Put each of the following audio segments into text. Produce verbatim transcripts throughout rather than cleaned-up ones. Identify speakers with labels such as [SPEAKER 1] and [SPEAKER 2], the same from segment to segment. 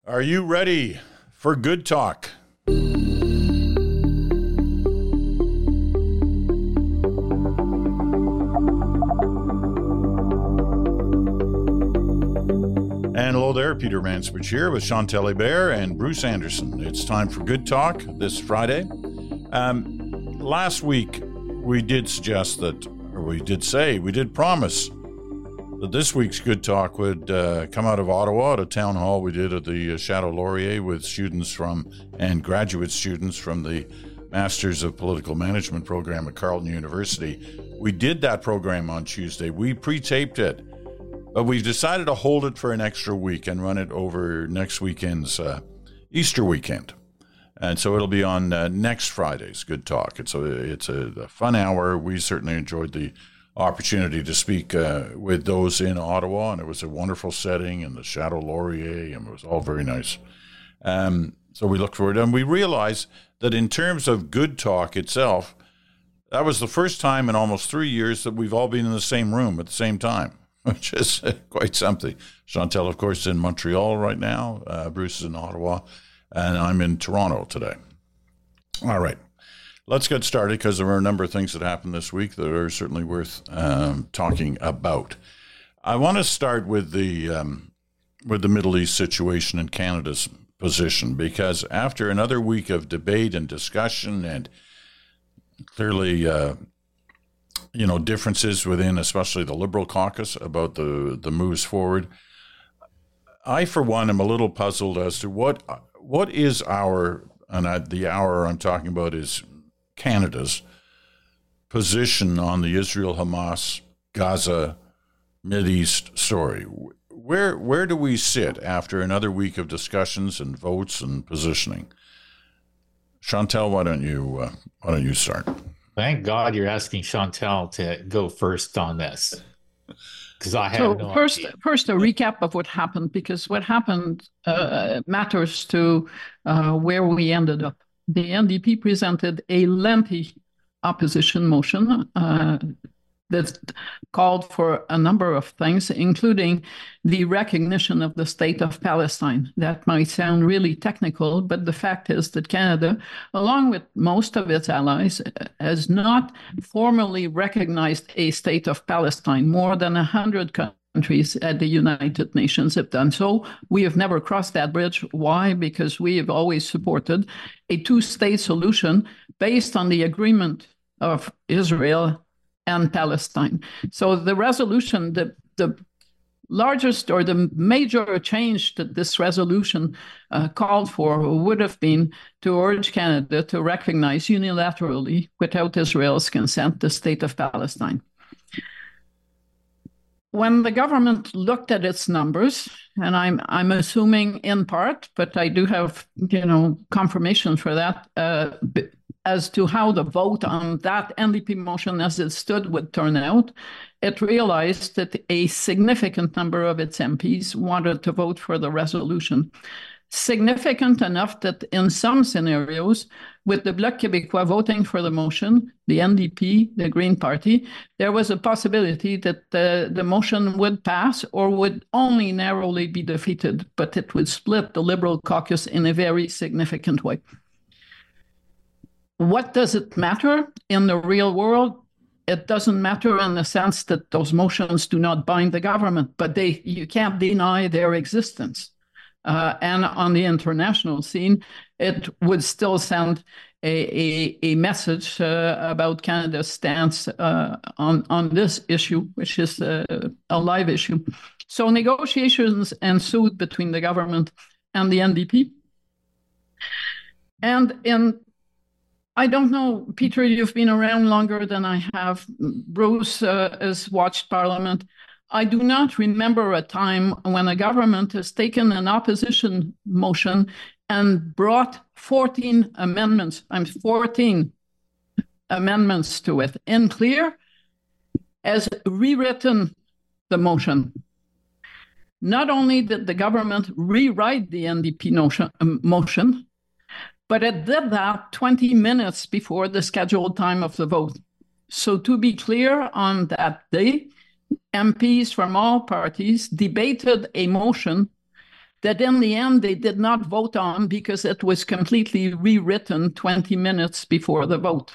[SPEAKER 1] Are you ready for good talk? And hello there, Peter Mansbridge here with Chantal Hébert and Bruce Anderson. It's time for Good Talk this Friday. Um, last week, we did suggest that, or we did say, we did promise that this week's Good Talk would uh, come out of Ottawa at a town hall we did at the Chateau Laurier with students from, and graduate students from the Masters of Political Management program at Carleton University. We did that program on Tuesday. We pre-taped it. But we've decided to hold it for an extra week and run it over next weekend's uh, Easter weekend. And so it'll be on uh, next Friday's Good Talk. It's a, it's a, a fun hour. We certainly enjoyed the opportunity to speak uh, with those in Ottawa, and it was a wonderful setting in the Chateau Laurier, and it was all very nice. Um, so we look forward, and we realized that in terms of Good Talk itself, that was the first time in almost three years that we've all been in the same room at the same time, which is quite something. Chantal, of course, is in Montreal right now. Uh, Bruce is in Ottawa, and I'm in Toronto today. All right, let's get started because there are a number of things that happened this week that are certainly worth um, talking about. I want to start with the um, with the Middle East situation and Canada's position, because after another week of debate and discussion and clearly uh, you know, differences within especially the Liberal caucus about the, the moves forward, I, for one, am a little puzzled as to what what is our, and I, the our I'm talking about is Canada's position on the Israel-Hamas, Gaza, Mideast story. Where where do we sit after another week of discussions and votes and positioning? Chantal, why don't you uh, why don't you start?
[SPEAKER 2] Thank God you're asking Chantal to go first on this, because I have
[SPEAKER 3] so
[SPEAKER 2] no
[SPEAKER 3] first,
[SPEAKER 2] idea.
[SPEAKER 3] First, a recap of what happened, because what happened uh, matters to uh, where we ended up. The N D P presented a lengthy opposition motion uh, that called for a number of things, including the recognition of the state of Palestine. That might sound really technical, but the fact is that Canada, along with most of its allies, has not formally recognized a state of Palestine. More than one hundred countries at the United Nations have done so. We have never crossed that bridge. Why? Because we have always supported a two-state solution based on the agreement of Israel and Palestine. So the resolution, the, the largest or the major change that this resolution uh, called for would have been to urge Canada to recognize unilaterally, without Israel's consent, the state of Palestine. When the government looked at its numbers, and I'm I'm assuming in part, but I do have you know confirmation for that, uh, as to how the vote on that N D P motion as it stood would turn out, it realized that a significant number of its M Ps wanted to vote for the resolution. Significant enough that in some scenarios, with the Bloc Québécois voting for the motion, the N D P, the Green Party, there was a possibility that the, the motion would pass or would only narrowly be defeated, but it would split the Liberal caucus in a very significant way. What does it matter in the real world? It doesn't matter in the sense that those motions do not bind the government, but they you can't deny their existence. Uh, and on the international scene, it would still send a, a, a message uh, about Canada's stance uh, on, on this issue, which is uh, a live issue. So negotiations ensued between the government and the N D P. And in I don't know, Peter, you've been around longer than I have. Bruce uh, has watched Parliament. I do not remember a time when a government has taken an opposition motion and brought fourteen amendments, I'm fourteen amendments to it, in clear, as rewritten the motion. Not only did the government rewrite the N D P notion, um, motion, but it did that twenty minutes before the scheduled time of the vote. So to be clear, on that day, M Ps from all parties debated a motion that in the end they did not vote on because it was completely rewritten twenty minutes before the vote.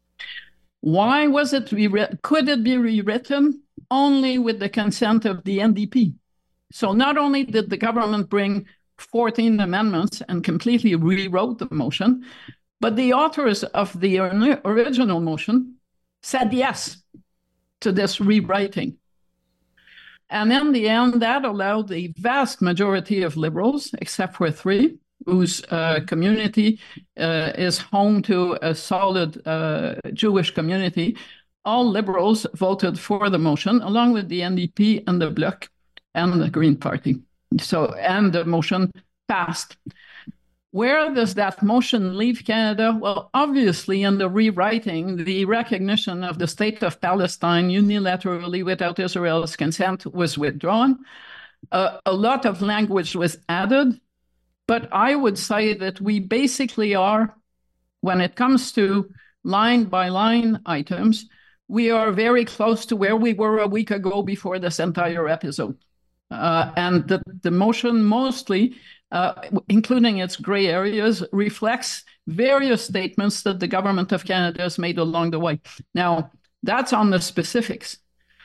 [SPEAKER 3] Why was it rewritten? Could it be rewritten? Only with the consent of the N D P. So not only did the government bring fourteen amendments and completely rewrote the motion, but the authors of the original motion said yes to this rewriting. And in the end, that allowed the vast majority of Liberals, except for three, whose uh, community uh, is home to a solid uh, Jewish community, all Liberals voted for the motion, along with the N D P and the Bloc and the Green Party. So, and the motion passed. Where does that motion leave Canada? Well, obviously, in the rewriting, the recognition of the state of Palestine unilaterally without Israel's consent was withdrawn. Uh, a lot of language was added, but I would say that we basically are, when it comes to line-by-line items, we are very close to where we were a week ago before this entire episode. Uh, and the, the motion mostly, uh, including its gray areas, reflects various statements that the government of Canada has made along the way. Now, that's on the specifics.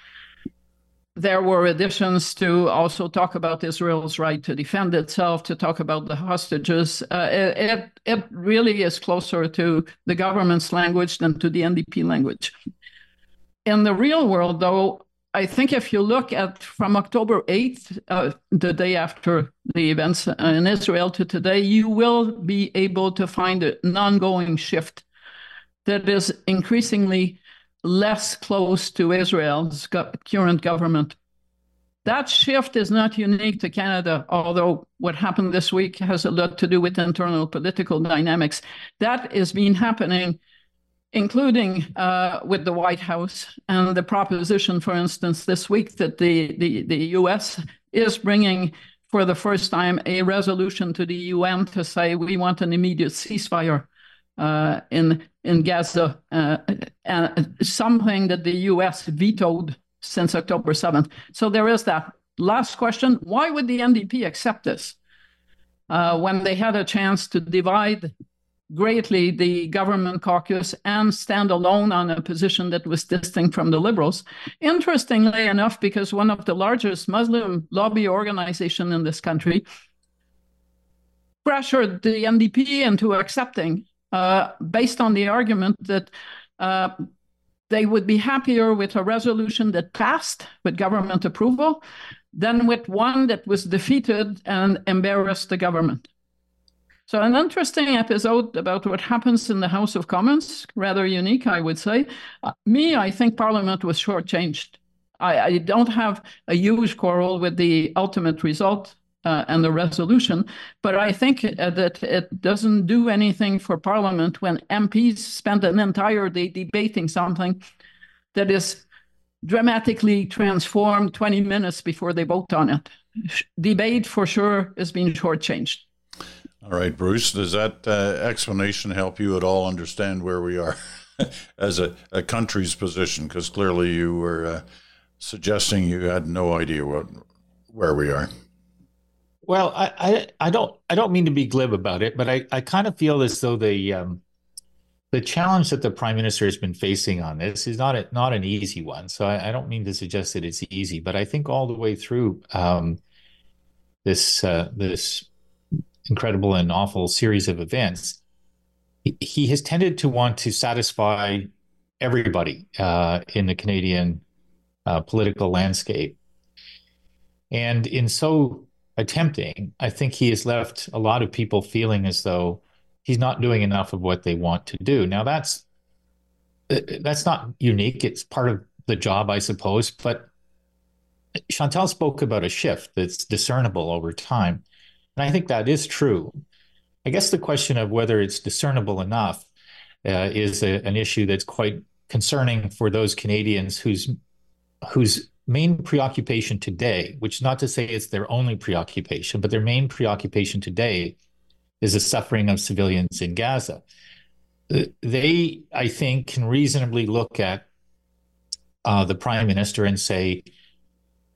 [SPEAKER 3] There were additions to also talk about Israel's right to defend itself, to talk about the hostages. Uh, it, it really is closer to the government's language than to the N D P language. In the real world, though, I think if you look at from October eighth, uh, the day after the events in Israel, to today, you will be able to find an ongoing shift that is increasingly less close to Israel's go- current government. That shift is not unique to Canada, although what happened this week has a lot to do with internal political dynamics. That is been happening including uh, with the White House and the proposition, for instance, this week that the, the, the U S is bringing for the first time a resolution to the U N to say we want an immediate ceasefire uh, in, in Gaza, uh, and something that the U S vetoed since October seventh. So there is that. Last question, why would the N D P accept this uh, when they had a chance to divide greatly the government caucus and stand alone on a position that was distinct from the Liberals? Interestingly enough, because one of the largest Muslim lobby organizations in this country pressured the N D P into accepting, uh, based on the argument that uh, they would be happier with a resolution that passed with government approval than with one that was defeated and embarrassed the government. So an interesting episode about what happens in the House of Commons, rather unique, I would say. Uh, me, I think Parliament was shortchanged. I, I don't have a huge quarrel with the ultimate result uh, and the resolution, but I think uh, that it doesn't do anything for Parliament when M Ps spend an entire day debating something that is dramatically transformed twenty minutes before they vote on it. Debate, for sure, is being shortchanged.
[SPEAKER 1] All right, Bruce, does that uh, explanation help you at all understand where we are as a, a country's position? Because clearly you were uh, suggesting you had no idea what where we are.
[SPEAKER 2] Well, I, I, I don't I don't mean to be glib about it, but I, I kind of feel as though the um, the challenge that the Prime Minister has been facing on this is not a, not an easy one. So I, I don't mean to suggest that it's easy, but I think all the way through um, this uh, this. incredible and awful series of events, he has tended to want to satisfy everybody uh, in the Canadian uh, political landscape. And in so attempting, I think he has left a lot of people feeling as though he's not doing enough of what they want to do. Now, that's that's not unique. It's part of the job, I suppose. But Chantal spoke about a shift that's discernible over time. And I think that is true. I guess the question of whether it's discernible enough uh, is a, an issue that's quite concerning for those Canadians whose whose main preoccupation today, which is not to say it's their only preoccupation, but their main preoccupation today is the suffering of civilians in Gaza. They, I think, can reasonably look at uh, the Prime Minister and say,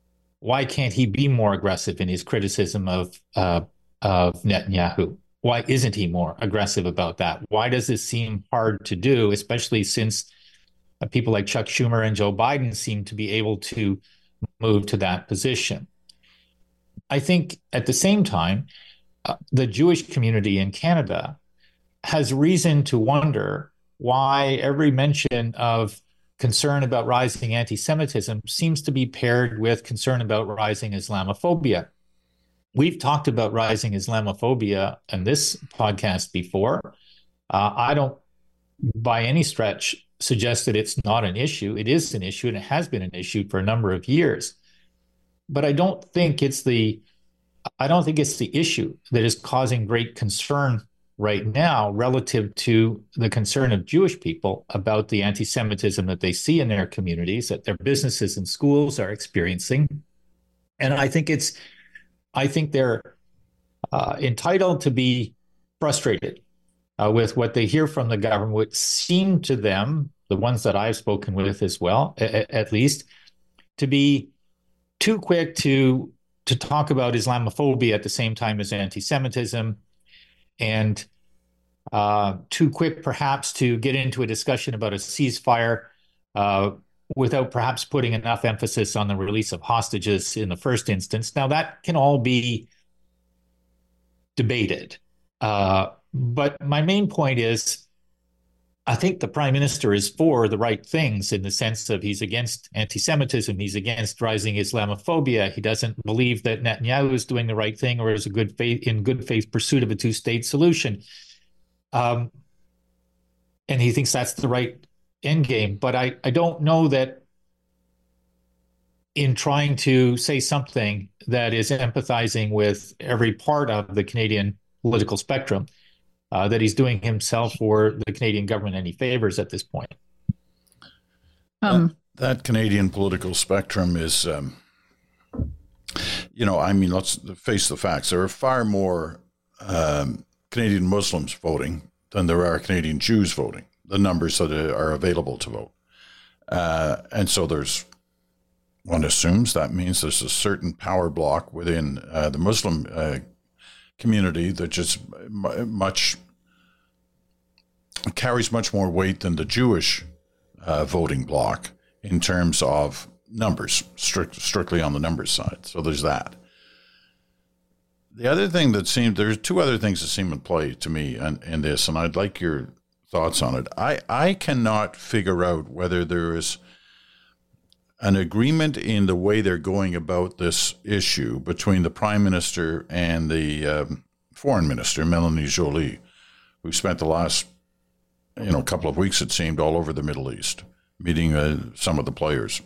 [SPEAKER 2] why can't he be more aggressive in his criticism of uh, of Netanyahu? Why isn't he more aggressive about that? Why does this seem hard to do, especially since uh, people like Chuck Schumer and Joe Biden seem to be able to move to that position? I think at the same time, uh, the Jewish community in Canada has reason to wonder why every mention of concern about rising anti-Semitism seems to be paired with concern about rising Islamophobia. We've talked about rising Islamophobia in this podcast before. Uh, I don't, by any stretch, suggest that it's not an issue. It is an issue, and it has been an issue for a number of years. But I don't think it's the, I don't think it's the issue that is causing great concern right now relative to the concern of Jewish people about the anti-Semitism that they see in their communities, that their businesses and schools are experiencing. And I think it's, I think they're uh, entitled to be frustrated uh, with what they hear from the government, which seem to them, the ones that I've spoken with as well, a- at least, to be too quick to to talk about Islamophobia at the same time as anti-Semitism, and uh, too quick perhaps to get into a discussion about a ceasefire uh, without perhaps putting enough emphasis on the release of hostages in the first instance. Now, that can all be debated. Uh, but my main point is, I think the prime minister is for the right things in the sense of he's against anti-Semitism, he's against rising Islamophobia. He doesn't believe that Netanyahu is doing the right thing or is a good faith in good faith pursuit of a two-state solution. Um, and he thinks that's the right end game. But I, I don't know that in trying to say something that is empathizing with every part of the Canadian political spectrum, Uh, that he's doing himself or the Canadian government any favors at this point.
[SPEAKER 1] Um, that, that Canadian political spectrum is, um, you know, I mean, let's face the facts. There are far more um, Canadian Muslims voting than there are Canadian Jews voting, the numbers that are available to vote. Uh, and so there's, one assumes that means there's a certain power block within uh, the Muslim uh, community that just much carries much more weight than the Jewish uh, voting bloc in terms of numbers, strict, strictly on the numbers side. So there's that. The other thing that seemed, there's two other things that seem in play to me in, in this, and I'd like your thoughts on it. I, I cannot figure out whether there is an agreement in the way they're going about this issue between the Prime Minister and the um, Foreign Minister, Melanie Joly, who spent the last, you know, couple of weeks, it seemed, all over the Middle East, meeting uh, some of the players.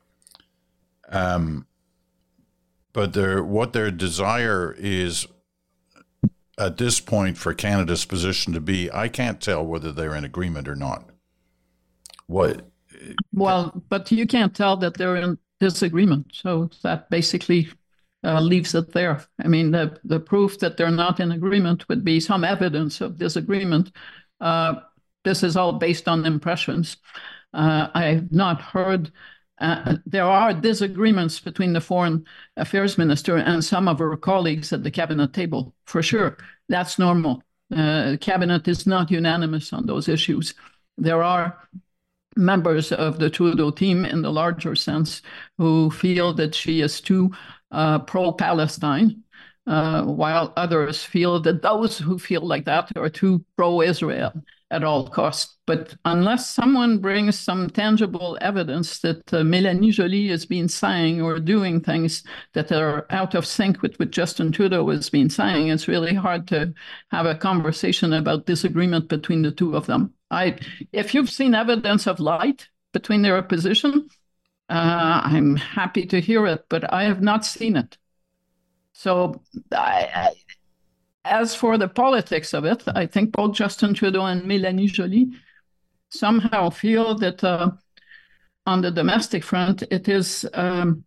[SPEAKER 1] Um, but their, what their desire is at this point for Canada's position to be, I can't tell whether they're in agreement or not. What?
[SPEAKER 3] Well, but you can't tell that they're in disagreement. So that basically uh, leaves it there. I mean, the, the proof that they're not in agreement would be some evidence of disagreement. Uh, this is all based on impressions. Uh, I have not heard, uh, there are disagreements between the Foreign Affairs Minister and some of her colleagues at the cabinet table, for sure. That's normal. Uh, the cabinet is not unanimous on those issues. There are members of the Trudeau team in the larger sense who feel that she is too uh, pro-Palestine, uh, while others feel that those who feel like that are too pro-Israel at all costs. But unless someone brings some tangible evidence that uh, Mélanie Joly has been saying or doing things that are out of sync with what Justin Trudeau has been saying, it's really hard to have a conversation about disagreement between the two of them. I, if you've seen evidence of light between their position, uh, I'm happy to hear it, but I have not seen it. So I, I, as for the politics of it, I think both Justin Trudeau and Mélanie Joly somehow feel that uh, on the domestic front, it is um,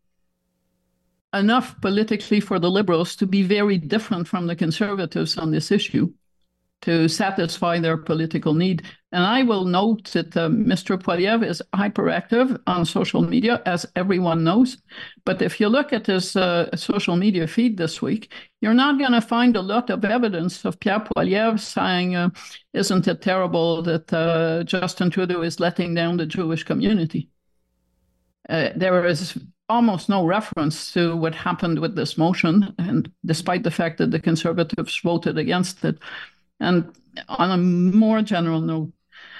[SPEAKER 3] enough politically for the Liberals to be very different from the Conservatives on this issue. to satisfy their political need. And I will note that uh, Mister Poilievre is hyperactive on social media, as everyone knows. But if you look at his uh, social media feed this week, you're not going to find a lot of evidence of Pierre Poilievre saying, uh, isn't it terrible that uh, Justin Trudeau is letting down the Jewish community? Uh, there is almost no reference to what happened with this motion, and despite the fact that the Conservatives voted against it. And on a more general note,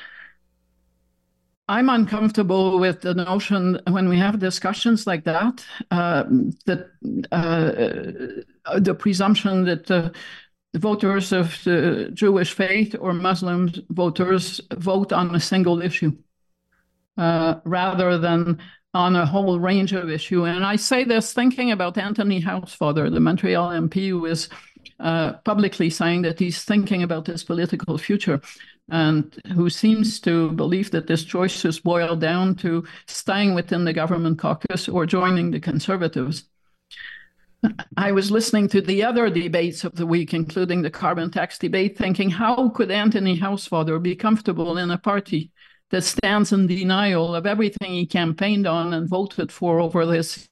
[SPEAKER 3] I'm uncomfortable with the notion when we have discussions like that, uh, that uh, the presumption that uh, voters of the Jewish faith or Muslim voters vote on a single issue uh, rather than on a whole range of issues. And I say this thinking about Anthony Housefather, the Montreal M P, who is uh, publicly saying that he's thinking about his political future, and who seems to believe that this choice is boiled down to staying within the government caucus or joining the Conservatives. I was listening to the other debates of the week, including the carbon tax debate, thinking, how could Anthony Housefather be comfortable in a party that stands in denial of everything he campaigned on and voted for over this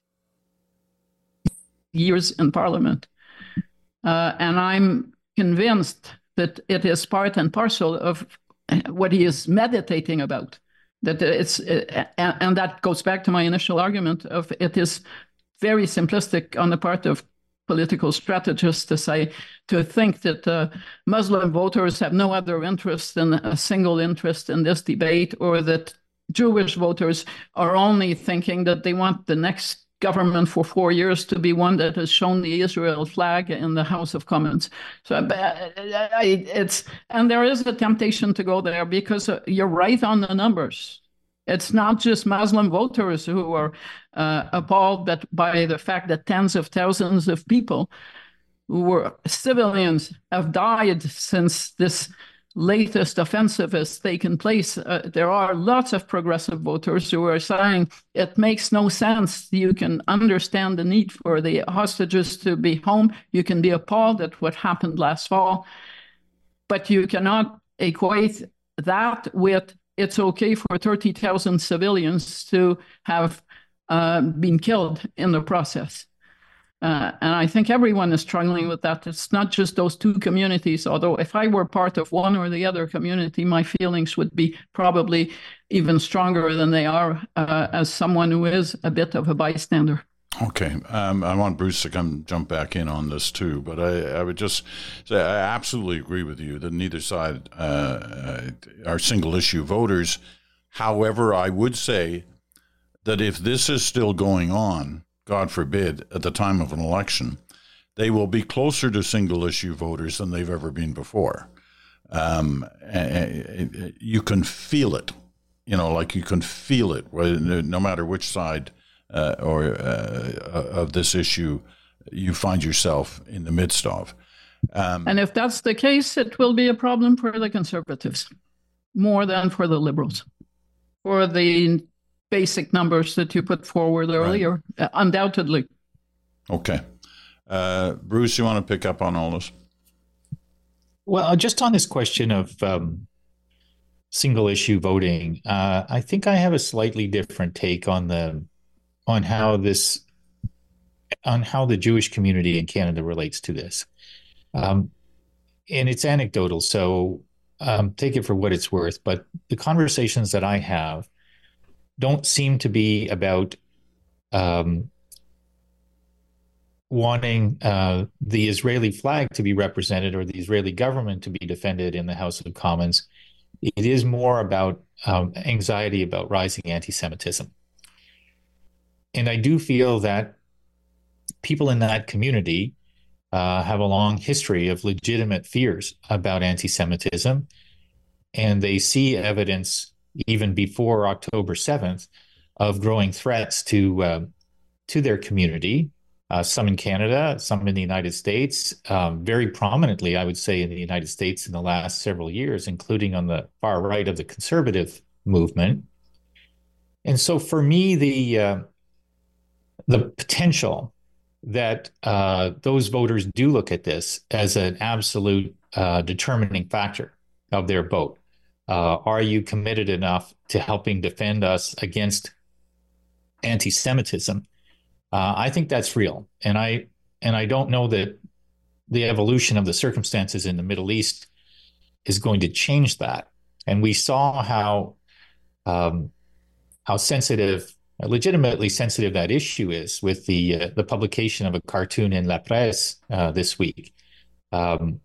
[SPEAKER 3] years in Parliament? Uh, and I'm convinced that it is part and parcel of what he is meditating about. That it's, uh, and that goes back to my initial argument of it is very simplistic on the part of political strategists to say, to think that uh, Muslim voters have no other interest than a single interest in this debate, or that Jewish voters are only thinking that they want the next government for four years to be one that has shown the Israel flag in the House of Commons. So it's, and there is a temptation to go there because you're right on the numbers. It's not just Muslim voters who are uh, appalled that by the fact that tens of thousands of people who were civilians have died since this latest offensive has taken place. Uh, there are lots of progressive voters who are saying it makes no sense. You can understand the need for the hostages to be home. You can be appalled at what happened last fall, but you cannot equate that with it's okay for thirty thousand civilians to have uh, been killed in the process. Uh, and I think everyone is struggling with that. It's not just those two communities, although if I were part of one or the other community, my feelings would be probably even stronger than they are uh, as someone who is a bit of a bystander.
[SPEAKER 1] Okay. Um, I want Bruce to come jump back in on this too, but I, I would just say I absolutely agree with you that neither side uh, are single issue voters. However, I would say that if this is still going on, God forbid, at the time of an election, they will be closer to single issue voters than they've ever been before. Um, you can feel it, you know, like you can feel it, no matter which side uh, or uh, of this issue you find yourself in the midst of. Um,
[SPEAKER 3] and if that's the case, it will be a problem for the Conservatives more than for the Liberals. For the basic numbers that you put forward earlier, right. uh, undoubtedly.
[SPEAKER 1] Okay. Uh, Bruce, you want to pick up on all this?
[SPEAKER 2] Well, just on this question of um, single issue voting, uh, I think I have a slightly different take on the on how this on how the Jewish community in Canada relates to this. Um, and it's anecdotal, so um, take it for what it's worth. But the conversations that I have don't seem to be about um, wanting uh, the Israeli flag to be represented or the Israeli government to be defended in the House of Commons. It is more about um, anxiety about rising anti-Semitism. And I do feel that people in that community uh, have a long history of legitimate fears about anti-Semitism, and they see evidence even before October seventh, of growing threats to uh, to their community, uh, some in Canada, some in the United States, um, very prominently, I would say, in the United States in the last several years, including on the far right of the conservative movement. And so for me, the, uh, the potential that uh, those voters do look at this as an absolute uh, determining factor of their vote. Uh, are you committed enough to helping defend us against anti-Semitism? Uh, I think that's real, and I and I don't know that the evolution of the circumstances in the Middle East is going to change that. And we saw how um, how sensitive, legitimately sensitive, that issue is with the uh, the publication of a cartoon in La Presse uh, this week. Um,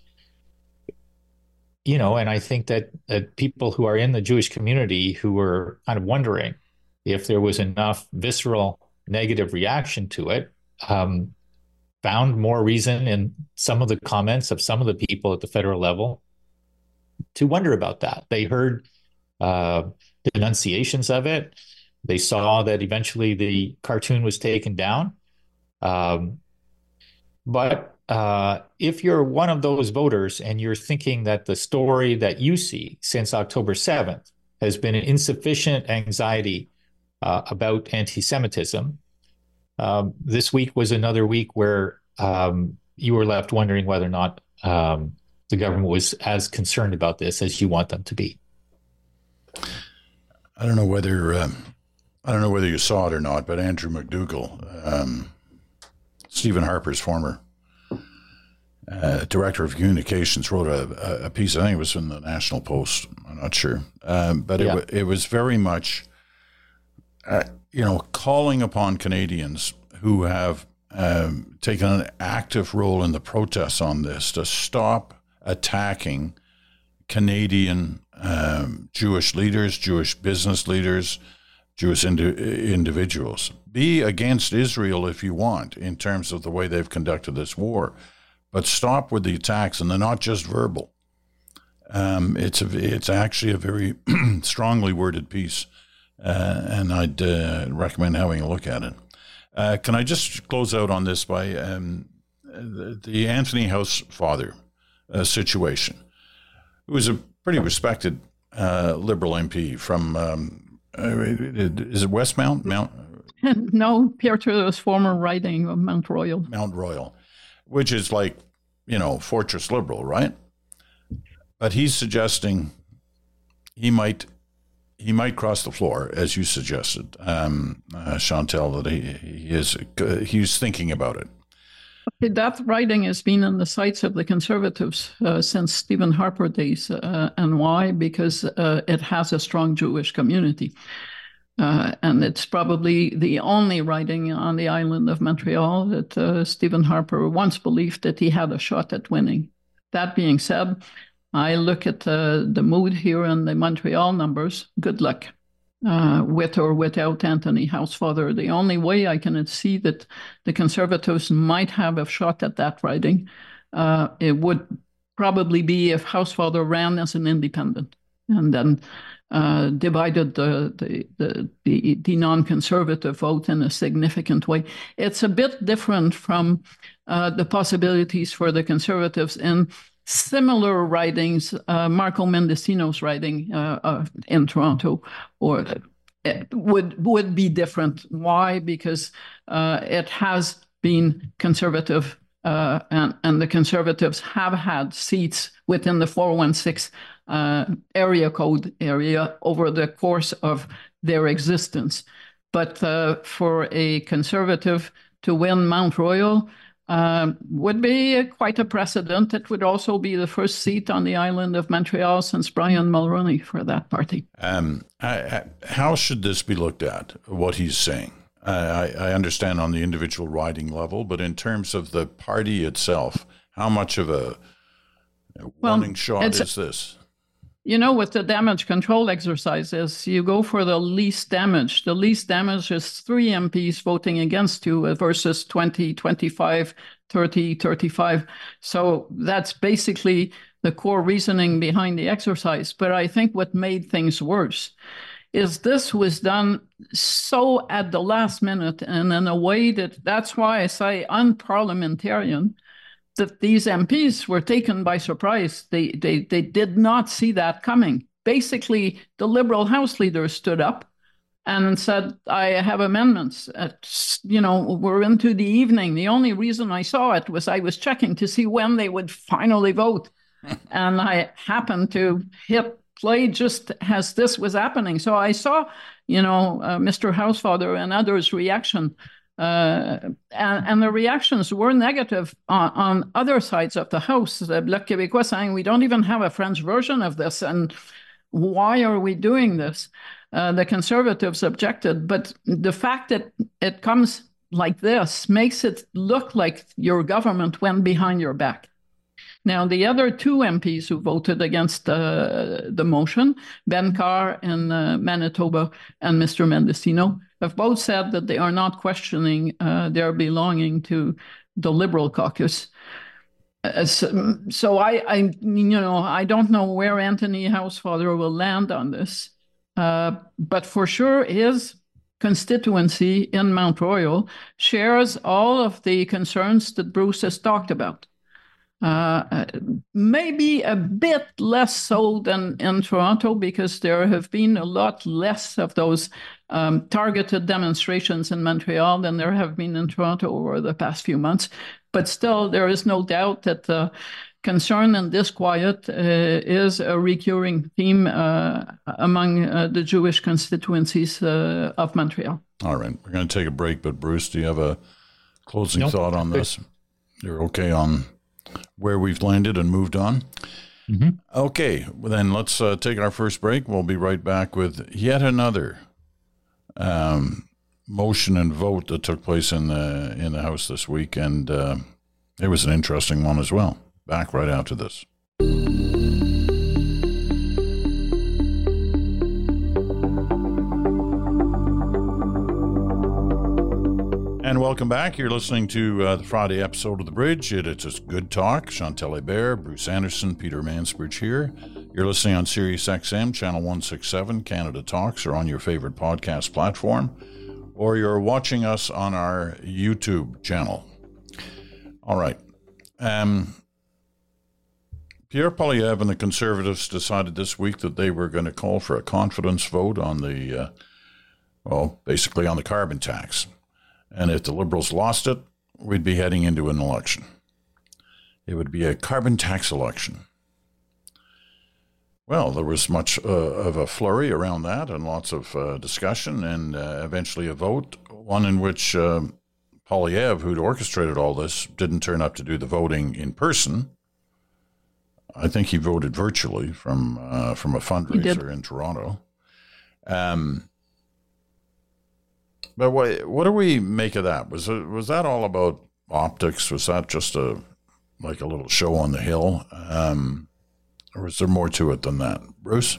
[SPEAKER 2] you know, and I think that, that people who are in the Jewish community who were kind of wondering if there was enough visceral negative reaction to it, um, found more reason in some of the comments of some of the people at the federal level to wonder about that. They heard uh, denunciations of it. They saw that eventually the cartoon was taken down. Um, but uh, if you're one of those voters and you're thinking that the story that you see since October seventh has been an insufficient anxiety uh, about anti-Semitism, um, this week was another week where um, you were left wondering whether or not um, the government was as concerned about this as you want them to be.
[SPEAKER 1] I don't know whether um, I don't know whether you saw it or not, but Andrew McDougall, um, Stephen Harper's former uh, director of communications, wrote a, a piece. I think it was in the National Post. I'm not sure, um, but yeah. it, it was very much, uh, you know, calling upon Canadians who have um, taken an active role in the protests on this to stop attacking Canadian um, Jewish leaders, Jewish business leaders, Jewish indi- individuals. Be against Israel if you want in terms of the way they've conducted this war, but stop with the attacks, and they're not just verbal. Um, it's a, it's actually a very strongly worded piece, uh, and I'd uh, recommend having a look at it. Uh, can I just close out on this by um, the, the Anthony House father uh, situation, who was a pretty respected uh, Liberal M P from, um, uh, is it Westmount? Mount?
[SPEAKER 3] No, Pierre Trudeau's former riding of Mount Royal.
[SPEAKER 1] Mount Royal, which is like, you know, Fortress Liberal, right? But he's suggesting he might he might cross the floor, as you suggested, um, uh, Chantal, that he, he is uh, he's thinking about it.
[SPEAKER 3] Okay, that riding has been on the sights of the Conservatives uh, since Stephen Harper days. Uh, and why? Because uh, it has a strong Jewish community. Uh, and it's probably the only riding on the island of Montreal that uh, Stephen Harper once believed that he had a shot at winning. That being said, I look at uh, the mood here in the Montreal numbers. Good luck. Uh, with or without Anthony Housefather. The only way I can see that the Conservatives might have a shot at that riding, uh, it would probably be if Housefather ran as an independent and then uh, divided the, the, the, the, the non-conservative vote in a significant way. It's a bit different from uh, the possibilities for the Conservatives in similar ridings, uh, Marco Mendicino's riding uh, uh, in Toronto, or it would would be different. Why? Because uh, it has been conservative, uh, and and the Conservatives have had seats within the four one six uh, area code area over the course of their existence. But uh, for a Conservative to win Mount Royal, Um, would be uh, quite a precedent. It would also be the first seat on the island of Montreal since Brian Mulroney for that party.
[SPEAKER 1] Um, I, I, how should this be looked at, what he's saying? I, I understand on the individual riding level, but in terms of the party itself, how much of a warning well, shot is this?
[SPEAKER 3] You know, with the damage control exercises, you go for the least damage. The least damage is three M Ps voting against you versus twenty, twenty-five, thirty, thirty-five. So that's basically the core reasoning behind the exercise. But I think what made things worse is this was done so at the last minute and in a way that, that's why I say unparliamentarian, that these M Ps were taken by surprise. They, they, they did not see that coming. Basically, the Liberal House leader stood up and said, I have amendments. At, you know, we're into the evening. The only reason I saw it was I was checking to see when they would finally vote. And I happened to hit play just as this was happening. So I saw, you know, uh, Mister Housefather and others' reaction. Uh, and, and the reactions were negative on, on other sides of the House. The Bloc Québécois saying, we don't even have a French version of this, and why are we doing this? Uh, the Conservatives objected, but the fact that it comes like this makes it look like your government went behind your back. Now, the other two M Ps who voted against uh, the motion, Ben Carr in uh, Manitoba and Mister Mendicino, have both said that they are not questioning uh, their belonging to the Liberal caucus. Uh, so so I, I, you know, I don't know where Anthony Housefather will land on this, uh, but for sure his constituency in Mount Royal shares all of the concerns that Bruce has talked about. Uh, maybe a bit less so than in Toronto, because there have been a lot less of those um, targeted demonstrations in Montreal than there have been in Toronto over the past few months. But still, there is no doubt that the concern and disquiet uh, is a recurring theme uh, among uh, the Jewish constituencies uh, of Montreal.
[SPEAKER 1] All right, we're going to take a break, but Bruce, do you have a closing nope. thought on this? You're okay on where we've landed and moved on? Mm-hmm. Okay, well then let's uh, take our first break. We'll be right back with yet another um, motion and vote that took place in the in the House this week, and uh, it was an interesting one as well. Back right after this. And welcome back. You're listening to uh, the Friday episode of The Bridge. It, it's a good talk. Chantal Hébert, Bruce Anderson, Peter Mansbridge here. You're listening on Sirius X M, channel one sixty-seven, Canada Talks, or on your favorite podcast platform, or you're watching us on our YouTube channel. All right. Um, Pierre Poilievre and the Conservatives decided this week that they were going to call for a confidence vote on the, uh, well, basically on the carbon tax. And if the Liberals lost it, we'd be heading into an election. It would be a carbon tax election. Well, there was much uh, of a flurry around that and lots of uh, discussion and uh, eventually a vote, one in which uh, Poilievre, who'd orchestrated all this, didn't turn up to do the voting in person. I think he voted virtually from uh, from a fundraiser in Toronto. Um But what what do we make of that? Was it, was that all about optics? Was that just a like a little show on the hill, um, or was there more to it than that, Bruce?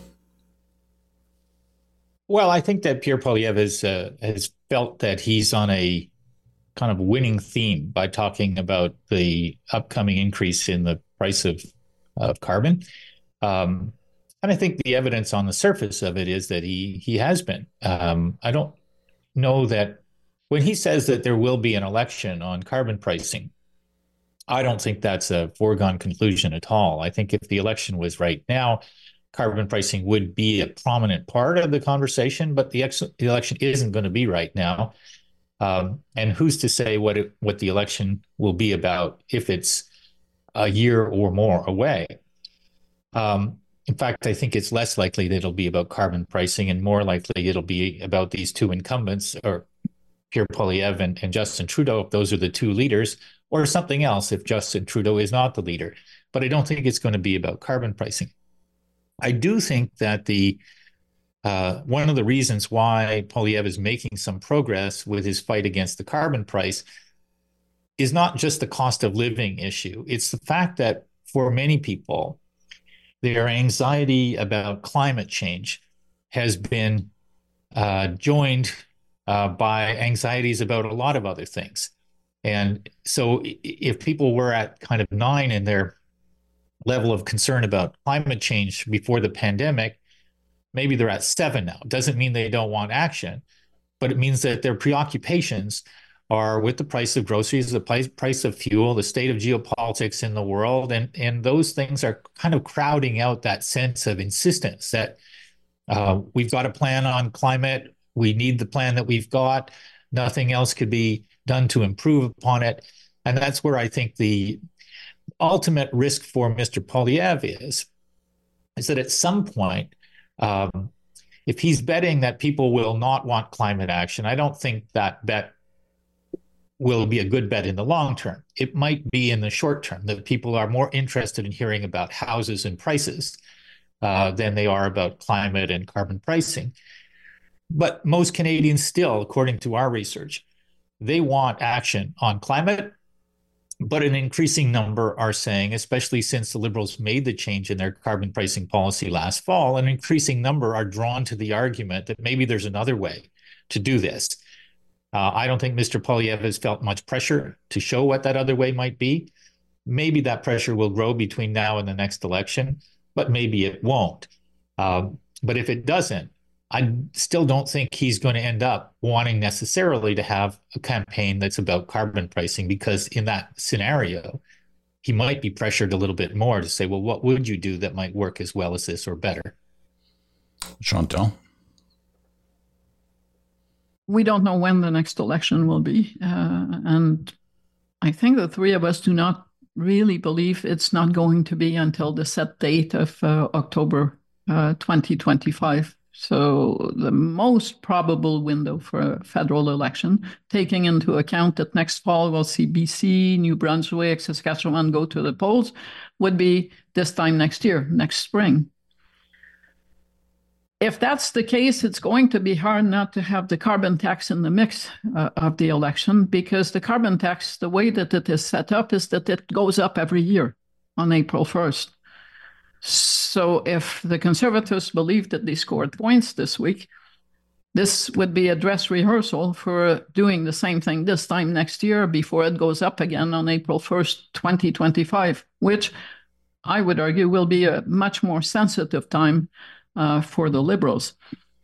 [SPEAKER 2] Well, I think that Pierre Poilievre has uh, has felt that he's on a kind of winning theme by talking about the upcoming increase in the price of of carbon, um, and I think the evidence on the surface of it is that he he has been. Um, I don't. know that when he says that there will be an election on carbon pricing, I don't think that's a foregone conclusion at all. I think if the election was right now, carbon pricing would be a prominent part of the conversation, but the, ex- the election isn't going to be right now. Um, and who's to say what it, what the election will be about if it's a year or more away? Um, In fact, I think it's less likely that it'll be about carbon pricing and more likely it'll be about these two incumbents, or Pierre Poilievre and, and Justin Trudeau, if those are the two leaders, or something else if Justin Trudeau is not the leader. But I don't think it's going to be about carbon pricing. I do think that the uh, one of the reasons why Poilievre is making some progress with his fight against the carbon price is not just the cost of living issue. It's the fact that for many people, their anxiety about climate change has been uh, joined uh, by anxieties about a lot of other things. And so if people were at kind of nine in their level of concern about climate change before the pandemic, maybe they're at seven now. It doesn't mean they don't want action, but it means that their preoccupations are with the price of groceries, the price, price of fuel, the state of geopolitics in the world. And, and those things are kind of crowding out that sense of insistence that uh, we've got a plan on climate, we need the plan that we've got. Nothing else could be done to improve upon it. And that's where I think the ultimate risk for Mister Poilievre is, is that at some point, um, if he's betting that people will not want climate action, I don't think that bet will be a good bet in the long term. It might be in the short term that people are more interested in hearing about houses and prices uh, than they are about climate and carbon pricing. But most Canadians still, according to our research, they want action on climate, but an increasing number are saying, especially since the Liberals made the change in their carbon pricing policy last fall, an increasing number are drawn to the argument that maybe there's another way to do this. Uh, I don't think Mister Poilievre has felt much pressure to show what that other way might be. Maybe that pressure will grow between now and the next election, but maybe it won't. Um, but if it doesn't, I still don't think he's going to end up wanting necessarily to have a campaign that's about carbon pricing, because in that scenario, he might be pressured a little bit more to say, well, what would you do that might work as well as this or better?
[SPEAKER 1] Chantal?
[SPEAKER 3] We don't know when the next election will be. Uh, and I think the three of us do not really believe it's not going to be until the set date of uh, October uh, twenty twenty-five. So the most probable window for a federal election, taking into account that next fall we'll see B C, New Brunswick, Saskatchewan go to the polls, would be this time next year, next spring. If that's the case, it's going to be hard not to have the carbon tax in the mix uh, of the election, because the carbon tax, the way that it is set up is that it goes up every year on April first. So if the Conservatives believe that they scored points this week, this would be a dress rehearsal for doing the same thing this time next year before it goes up again on April first, twenty twenty-five, which I would argue will be a much more sensitive time uh, for the Liberals.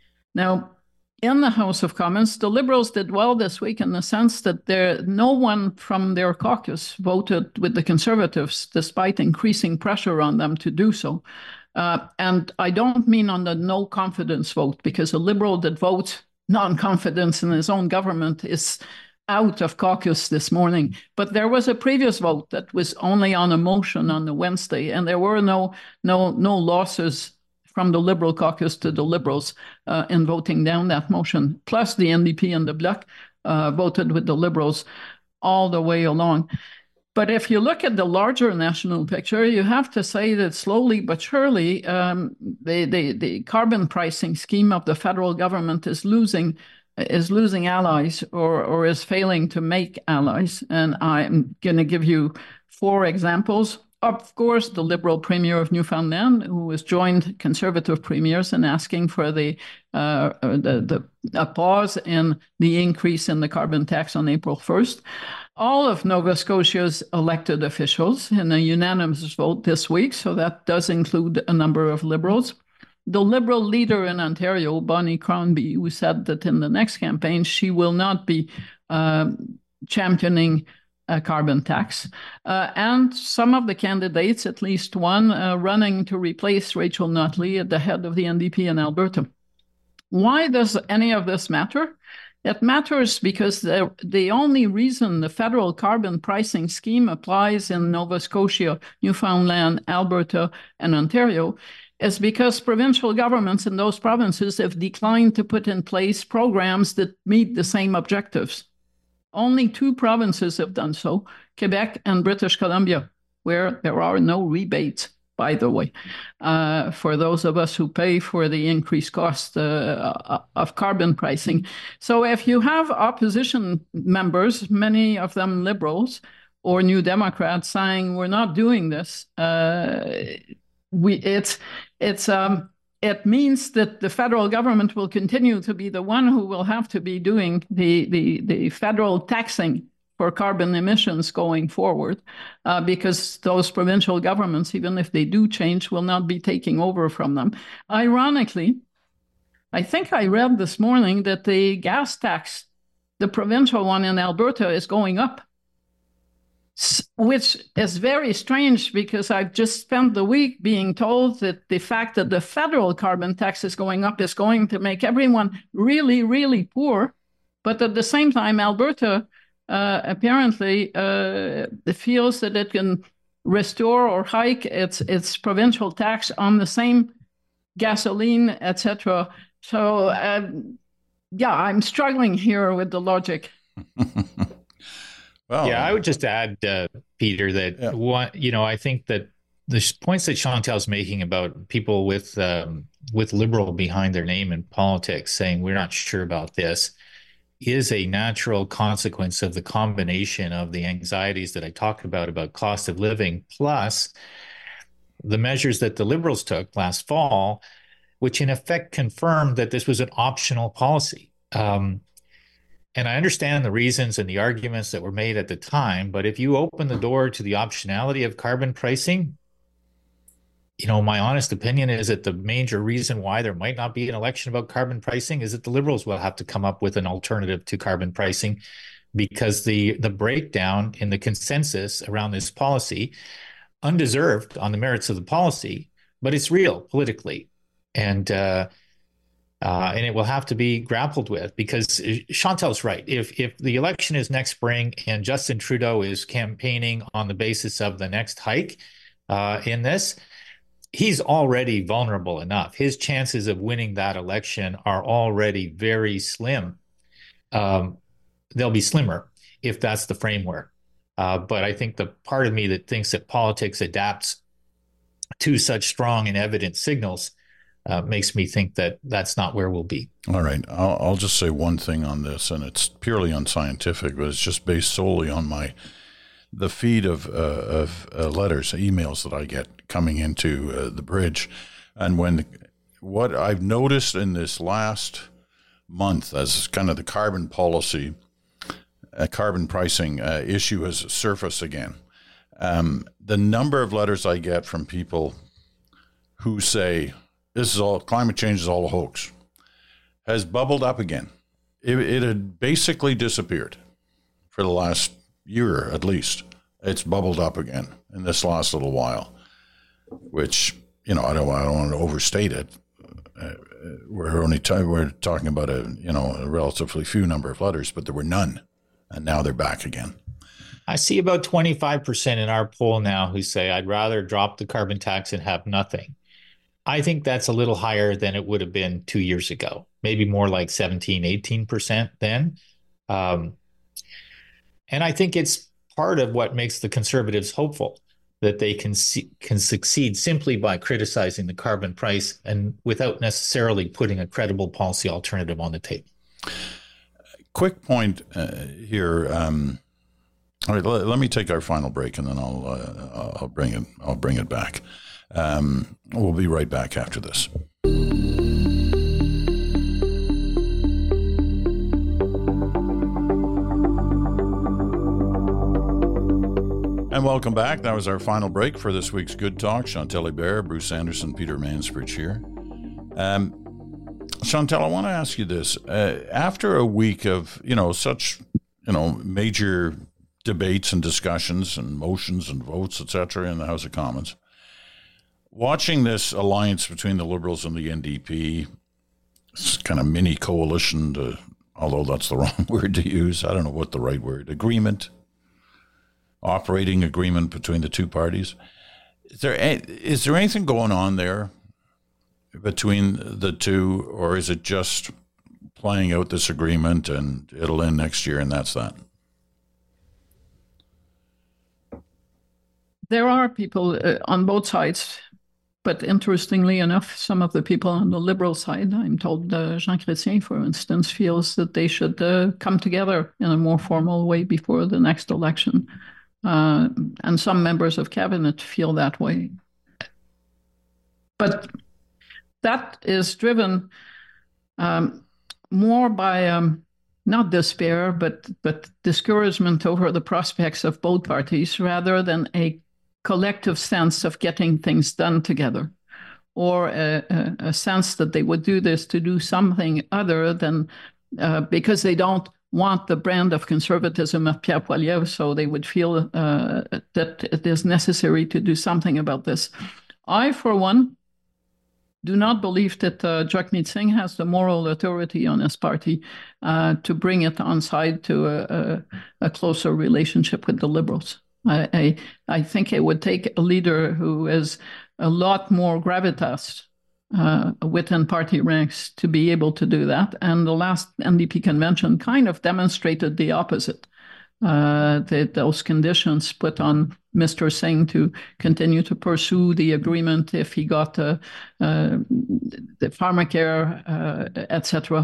[SPEAKER 3] Now, in the House of Commons, the Liberals did well this week in the sense that there, no one from their caucus voted with the Conservatives, despite increasing pressure on them to do so. Uh, and I don't mean on the no confidence vote, because a Liberal that votes non-confidence in his own government is out of caucus this morning. But there was a previous vote that was only on a motion on the Wednesday, and there were no, no, no losses from the Liberal caucus to the Liberals uh, in voting down that motion. Plus the N D P and the Bloc uh, voted with the Liberals all the way along. But if you look at the larger national picture, you have to say that slowly but surely, um, the, the, the carbon pricing scheme of the federal government is losing is losing allies, or, or is failing to make allies. And I'm going to give you four examples. Of course, the Liberal Premier of Newfoundland, who has joined Conservative premiers in asking for the, uh, the, the a pause in the increase in the carbon tax on April first. All of Nova Scotia's elected officials in a unanimous vote this week, so that does include a number of Liberals. The Liberal leader in Ontario, Bonnie Crombie, who said that in the next campaign she will not be uh, championing a carbon tax. Uh, and some of the candidates, at least one, uh, running to replace Rachel Notley at the head of the N D P in Alberta. Why does any of this matter? It matters because the, the only reason the federal carbon pricing scheme applies in Nova Scotia, Newfoundland, Alberta, and Ontario is because provincial governments in those provinces have declined to put in place programs that meet the same objectives. Only two provinces have done so, Quebec and British Columbia, where there are no rebates, by the way, uh, for those of us who pay for the increased cost uh, of carbon pricing. So if you have opposition members, many of them Liberals or New Democrats, saying we're not doing this, uh, we it's it's um. It means that the federal government will continue to be the one who will have to be doing the, the, the federal taxing for carbon emissions going forward, uh, because those provincial governments, even if they do change, will not be taking over from them. Ironically, I think I read this morning that the gas tax, the provincial one in Alberta, is going up. which is very strange because I've just spent the week being told that the fact that the federal carbon tax is going up is going to make everyone really, really poor. But at the same time, Alberta uh, apparently uh, feels that it can restore or hike its its provincial tax on the same gasoline, et cetera. So, uh, yeah, I'm struggling here with the logic.
[SPEAKER 2] Well, yeah, I would just add, uh, Peter, that yeah. one, you know, I think that the points that Chantal's making about people with um, with liberal behind their name in politics saying we're not sure about this is a natural consequence of the combination of the anxieties that I talked about, about cost of living, plus the measures that the Liberals took last fall, which in effect confirmed that this was an optional policy. Um, and I understand the reasons and the arguments that were made at the time, but if you open the door to the optionality of carbon pricing, you know, my honest opinion is that the major reason why there might not be an election about carbon pricing is that the Liberals will have to come up with an alternative to carbon pricing, because the the breakdown in the consensus around this policy, undeserved on the merits of the policy, but it's real politically. And uh, uh, and it will have to be grappled with, because Chantal's right. If if the election is next spring and Justin Trudeau is campaigning on the basis of the next hike uh, in this, he's already vulnerable enough. His chances of winning that election are already very slim. Um, they'll be slimmer if that's the framework. Uh, but I think the part of me that thinks that politics adapts to such strong and evident signals uh, makes me think that that's not where we'll be.
[SPEAKER 1] All right. I'll, I'll just say one thing on this, and it's purely unscientific, but it's just based solely on my the feed of uh, of uh, letters, emails that I get coming into uh, the bridge. And when what I've noticed in this last month as kind of the carbon policy, uh, carbon pricing uh, issue has surfaced again, um, the number of letters I get from people who say, this is all, climate change is all a hoax, has bubbled up again. It, it had basically disappeared for the last year at least. It's bubbled up again in this last little while, which, you know, I don't, I don't want to overstate it. Uh, we're only t- we're talking about a, you know, a relatively few number of letters, but there were none, and now they're back again.
[SPEAKER 2] I see about twenty-five percent in our poll now who say I'd rather drop the carbon tax and have nothing. I think that's a little higher than it would have been two years ago, maybe more like seventeen, eighteen percent then. Um, and I think it's part of what makes the Conservatives hopeful that they can see, can succeed simply by criticizing the carbon price and without necessarily putting a credible policy alternative on the table.
[SPEAKER 1] Quick point uh, here. Um, all right, let, let me take our final break, and then I'll uh, I'll bring it I'll bring it back. Um, we'll be right back after this. And welcome back. That was our final break for this week's Good Talk. Chantal Hébert, Bruce Anderson, Peter Mansbridge here. Um, Chantal, I want to ask you this. Uh, after a week of, you know, such, you know, major debates and discussions and motions and votes, et cetera, in the House of Commons, watching this alliance between the Liberals and the N D P, this kind of mini coalition, to, although that's the wrong word to use, I don't know what the right word, agreement, operating agreement between the two parties. Is there is there anything going on there between the two, or is it just playing out this agreement and it'll end next year and that's that?
[SPEAKER 3] There are people uh, on both sides, but interestingly enough, some of the people on the Liberal side, I'm told uh, Jean Chrétien, for instance, feels that they should uh, come together in a more formal way before the next election. Uh, and some members of cabinet feel that way. But that is driven um, more by um, not despair, but but discouragement over the prospects of both parties, rather than a collective sense of getting things done together, or a, a, a sense that they would do this to do something other than uh, because they don't want the brand of conservatism of Pierre Poilievre, so they would feel uh, that it is necessary to do something about this. I, for one, do not believe that uh, Jagmeet Singh has the moral authority on his party uh, to bring it on side to a, a, a closer relationship with the Liberals. I, I, I think it would take a leader who is a lot more gravitas uh, within party ranks to be able to do that. And the last N D P convention kind of demonstrated the opposite. Uh, that those conditions put on Mister Singh to continue to pursue the agreement if he got uh, uh, the pharmacare, uh, et cetera.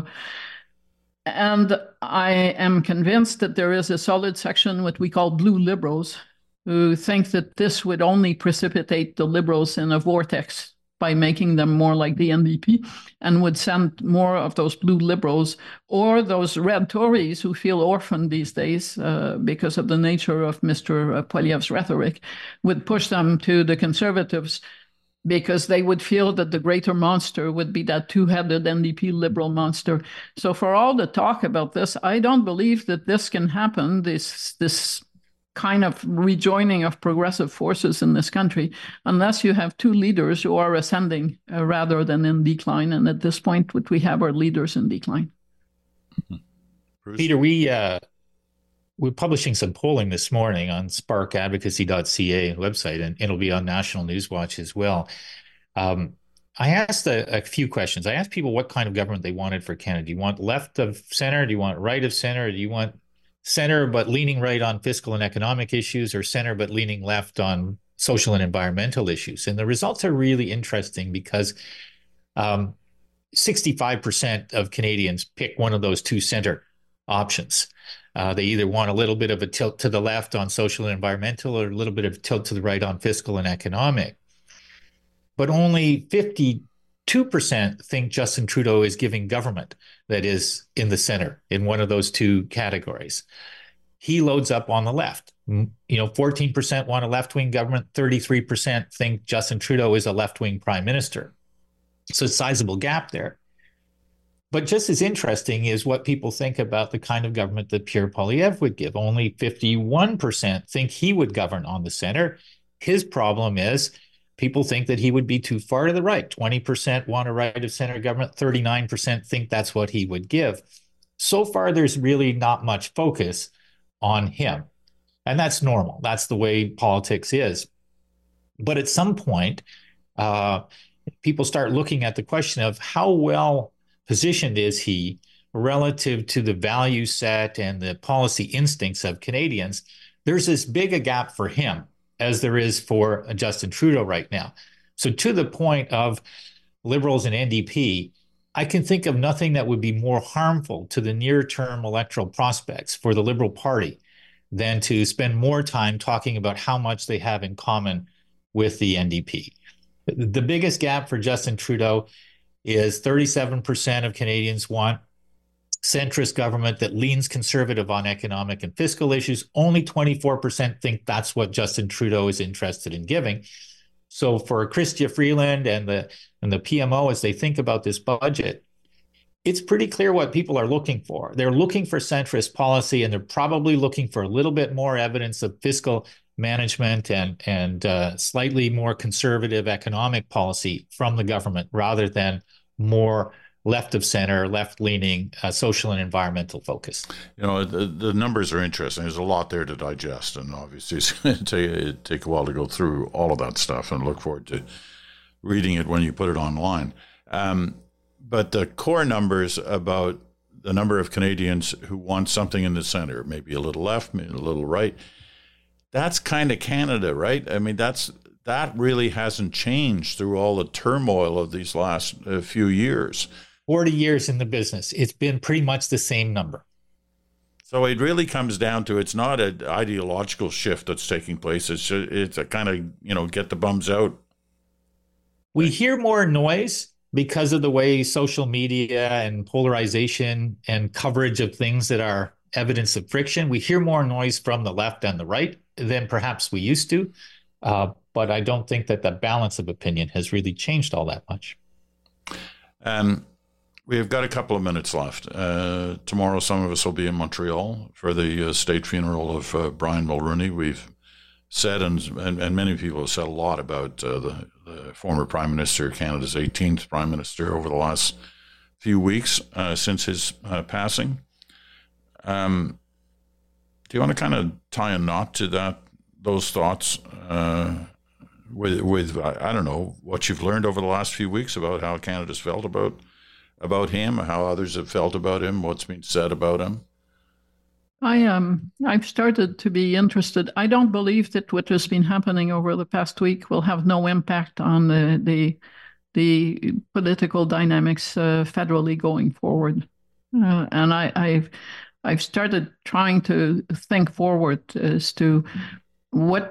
[SPEAKER 3] And I am convinced that there is a solid section, what we call blue liberals, who think that this would only precipitate the Liberals in a vortex by making them more like the N D P, and would send more of those blue Liberals or those red Tories who feel orphaned these days uh, because of the nature of Mister Poilievre's rhetoric, would push them to the Conservatives because they would feel that the greater monster would be that two-headed N D P Liberal monster. So for all the talk about this, I don't believe that this can happen, this this kind of rejoining of progressive forces in this country, unless you have two leaders who are ascending uh, rather than in decline. And at this point, what we have are leaders in decline.
[SPEAKER 2] Mm-hmm. Peter, we, uh, we're publishing some polling this morning on spark advocacy dot c a website, and it'll be on National Newswatch as well. Um, I asked a, a few questions. I asked people what kind of government they wanted for Canada. Do you want left of center? Do you want right of center? Do you want center but leaning right on fiscal and economic issues, or center but leaning left on social and environmental issues? And the results are really interesting because um, sixty-five percent of Canadians pick one of those two center options. Uh, they either want a little bit of a tilt to the left on social and environmental, or a little bit of a tilt to the right on fiscal and economic. But only fifty-two percent think Justin Trudeau is giving government that is in the center in one of those two categories. He loads up on the left. You know, fourteen percent want a left-wing government, thirty-three percent think Justin Trudeau is a left-wing prime minister. So a sizable gap there. But just as interesting is what people think about the kind of government that Pierre Poilievre would give. Only fifty-one percent think he would govern on the center. His problem is people think that he would be too far to the right. twenty percent want a right of center government. thirty-nine percent think that's what he would give. So far, there's really not much focus on him. And that's normal. That's the way politics is. But at some point, uh, people start looking at the question of how well positioned is he relative to the value set and the policy instincts of Canadians. There's as big a gap for him as there is for Justin Trudeau right now. So to the point of Liberals and N D P, I can think of nothing that would be more harmful to the near-term electoral prospects for the Liberal Party than to spend more time talking about how much they have in common with the N D P. The biggest gap for Justin Trudeau is thirty-seven percent of Canadians want centrist government that leans conservative on economic and fiscal issues. Only twenty-four percent think that's what Justin Trudeau is interested in giving. So for Chrystia Freeland and the and the P M O, as they think about this budget, it's pretty clear what people are looking for. They're looking for centrist policy, and they're probably looking for a little bit more evidence of fiscal management and, and uh, slightly more conservative economic policy from the government rather than more left of center, left-leaning uh, social and environmental focus.
[SPEAKER 1] You know, the, the numbers are interesting. There's a lot there to digest, and obviously it's going to take, take a while to go through all of that stuff, and look forward to reading it when you put it online. Um, but the core numbers about the number of Canadians who want something in the center, maybe a little left, maybe a little right, that's kind of Canada, right? I mean, that's that really hasn't changed through all the turmoil of these last uh, few years.
[SPEAKER 2] forty years in the business, it's been pretty much the same number.
[SPEAKER 1] So it really comes down to, it's not an ideological shift that's taking place. It's a, it's a kind of, you know, get the bums out.
[SPEAKER 2] We hear more noise because of the way social media and polarization and coverage of things that are evidence of friction. We hear more noise from the left and the right than perhaps we used to. Uh, but I don't think that the balance of opinion has really changed all that much.
[SPEAKER 1] Um, we've got a couple of minutes left. Uh, tomorrow, some of us will be in Montreal for the uh, state funeral of uh, Brian Mulroney. We've said, and, and, and many people have said a lot about uh, the, the former Prime Minister, Canada's eighteenth Prime Minister, over the last few weeks uh, since his uh, passing. Um, do you want to kind of tie a knot to that, those thoughts, uh, with, with I don't know, what you've learned over the last few weeks about how Canada's felt about about him, how others have felt about him, what's been said about him?
[SPEAKER 3] I um I've started to be interested. I don't believe that what has been happening over the past week will have no impact on the the, the political dynamics uh, federally going forward. Uh, and I, I've I've started trying to think forward as to what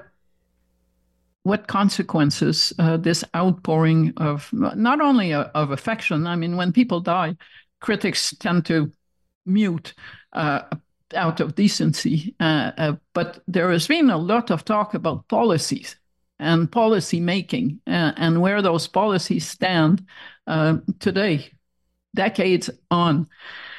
[SPEAKER 3] what consequences uh, this outpouring of not only a, of affection. I mean, when people die, critics tend to mute uh, out of decency, uh, uh, but there has been a lot of talk about policies and policy making uh, and where those policies stand uh, today, decades on.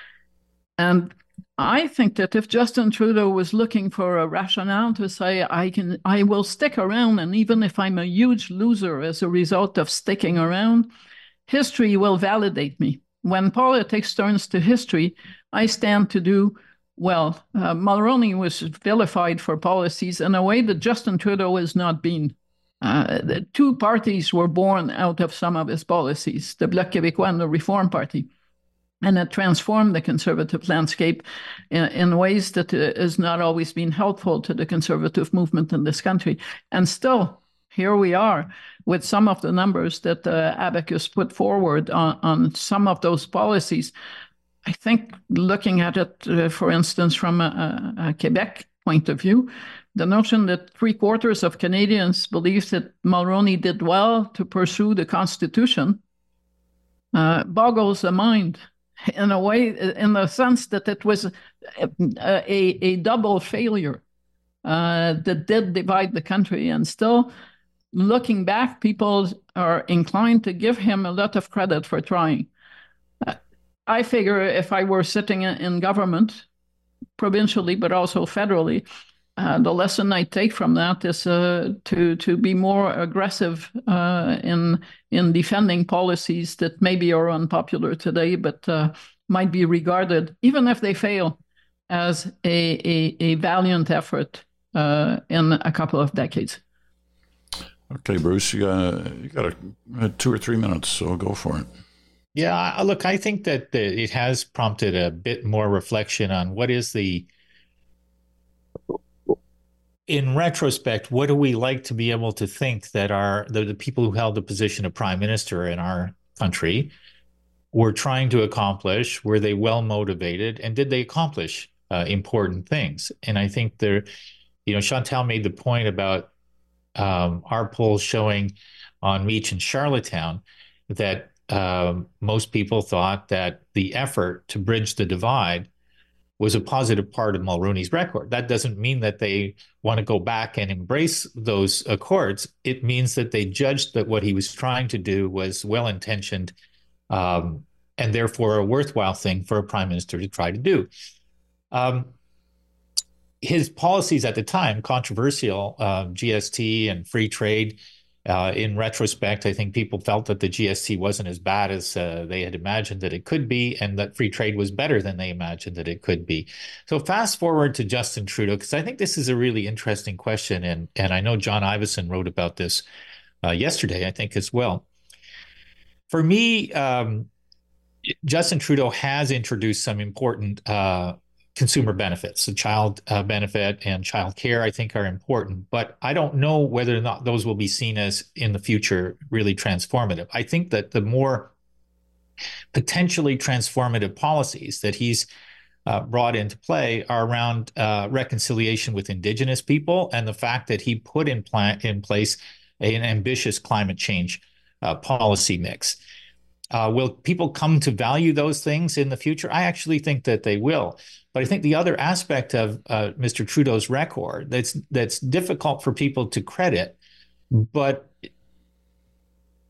[SPEAKER 3] And I think that if Justin Trudeau was looking for a rationale to say, I can, I will stick around, and even if I'm a huge loser as a result of sticking around, history will validate me. When politics turns to history, I stand to do well. Uh, Mulroney was vilified for policies in a way that Justin Trudeau has not been. Uh, the two parties were born out of some of his policies, the Bloc Québécois and the Reform Party. And it transformed the conservative landscape in, in ways that uh, has not always been helpful to the conservative movement in this country. And still, here we are with some of the numbers that uh, Abacus put forward on, on some of those policies. I think looking at it, uh, for instance, from a, a, a Quebec point of view, the notion that three quarters of Canadians believe that Mulroney did well to pursue the Constitution uh, boggles the mind. In a way, in the sense that it was a, a, a double failure uh, that did divide the country. And still, looking back, people are inclined to give him a lot of credit for trying. Uh, I figure if I were sitting in government, provincially, but also federally, Uh, the lesson I take from that is uh, to to be more aggressive uh, in in defending policies that maybe are unpopular today, but uh, might be regarded, even if they fail, as a a, a valiant effort uh, in a couple of decades.
[SPEAKER 1] Okay, Bruce, you got you got a, two or three minutes, so go for it.
[SPEAKER 2] Yeah, look, I think that it has prompted a bit more reflection on what is the. In retrospect, what do we like to be able to think that our the, the people who held the position of prime minister in our country were trying to accomplish? Were they well motivated, and did they accomplish uh, important things? And I think there, you know, Chantal made the point about um, our polls showing on Meech and Charlottetown that um, most people thought that the effort to bridge the divide was a positive part of Mulroney's record. That doesn't mean that they want to go back and embrace those accords. It means that they judged that what he was trying to do was well-intentioned um, and therefore a worthwhile thing for a prime minister to try to do. Um, his policies at the time, controversial, uh, G S T and free trade. Uh, in retrospect, I think people felt that the G S T wasn't as bad as uh, they had imagined that it could be, and that free trade was better than they imagined that it could be. So fast forward to Justin Trudeau, because I think this is a really interesting question, and, and I know John Ivison wrote about this uh, yesterday, I think, as well. For me, um, Justin Trudeau has introduced some important uh, consumer benefits. The child uh, benefit and child care, I think, are important, but I don't know whether or not those will be seen as, in the future, really transformative. I think that the more potentially transformative policies that he's uh, brought into play are around uh, reconciliation with Indigenous people, and the fact that he put in, pla- in place an ambitious climate change uh, policy mix. Uh, will people come to value those things in the future? I actually think that they will. But I think the other aspect of uh, Mister Trudeau's record that's that's difficult for people to credit, but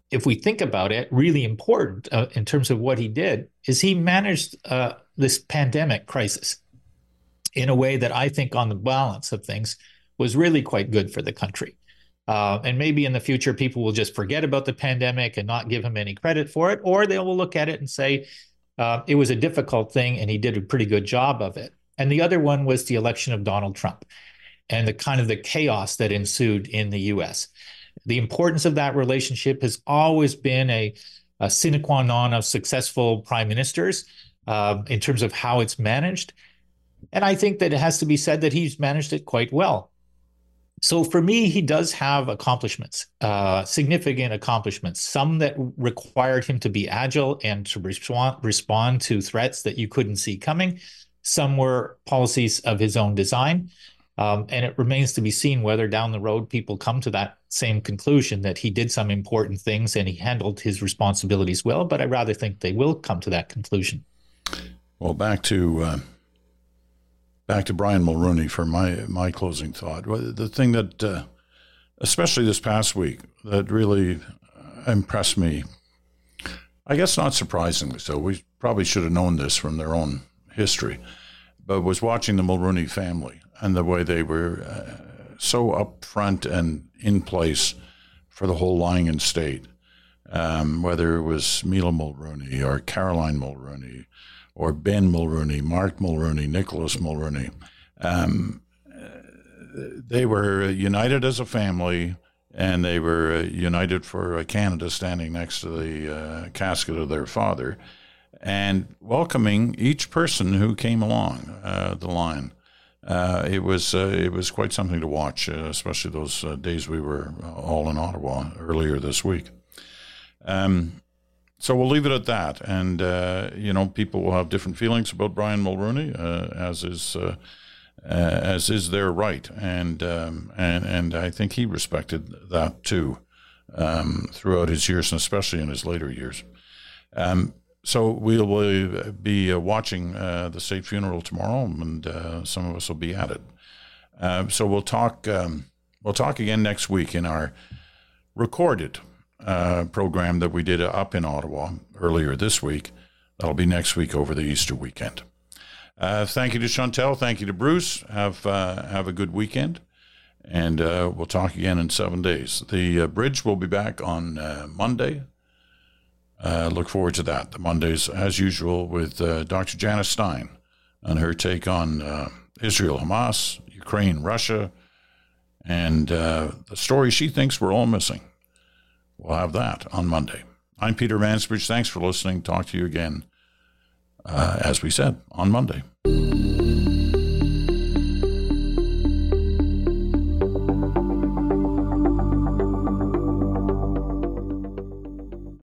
[SPEAKER 2] if we think about it, really important uh, in terms of what he did is he managed uh, this pandemic crisis in a way that I think on the balance of things was really quite good for the country. Uh, and maybe in the future, people will just forget about the pandemic and not give him any credit for it, or they will look at it and say uh, it was a difficult thing and he did a pretty good job of it. And the other one was the election of Donald Trump and the kind of the chaos that ensued in the U S. The importance of that relationship has always been a, a sine qua non of successful prime ministers uh, in terms of how it's managed. And I think that it has to be said that he's managed it quite well. So for me, he does have accomplishments, uh, significant accomplishments, some that required him to be agile and to respond, respond to threats that you couldn't see coming. Some were policies of his own design. Um, and it remains to be seen whether down the road people come to that same conclusion that he did some important things and he handled his responsibilities well. But I rather think they will come to that conclusion.
[SPEAKER 1] Well, back to uh, back to Brian Mulroney for my my closing thought. The thing that, uh, especially this past week, that really impressed me, I guess not surprisingly so, we probably should have known this from their own history, but was watching the Mulroney family and the way they were uh, so upfront and in place for the whole lying in state, um, whether it was Mila Mulroney or Caroline Mulroney or Ben Mulroney, Mark Mulroney, Nicholas Mulroney. Um, they were united as a family, and they were united for Canada, standing next to the uh, casket of their father and welcoming each person who came along uh, the line. Uh, it was uh, it was quite something to watch, uh, especially those uh, days we were all in Ottawa earlier this week. Um, so we'll leave it at that, and uh, you know, people will have different feelings about Brian Mulroney, uh, as is uh, uh, as is their right, and um, and and I think he respected that too um, throughout his years, and especially in his later years. Um, So we'll be uh, watching uh, the state funeral tomorrow, and uh, some of us will be at it. Uh, so we'll talk. Um, we'll talk again next week in our recorded uh, program that we did up in Ottawa earlier this week. That'll be next week over the Easter weekend. Uh, thank you to Chantal. Thank you to Bruce. Have uh, have a good weekend, and uh, we'll talk again in seven days. The uh, bridge will be back on uh, Monday. Uh, look forward to that. The Mondays, as usual, with uh, Doctor Janice Stein and her take on uh, Israel, Hamas, Ukraine, Russia, and uh, the story she thinks we're all missing. We'll have that on Monday. I'm Peter Mansbridge. Thanks for listening. Talk to you again, uh, as we said, on Monday.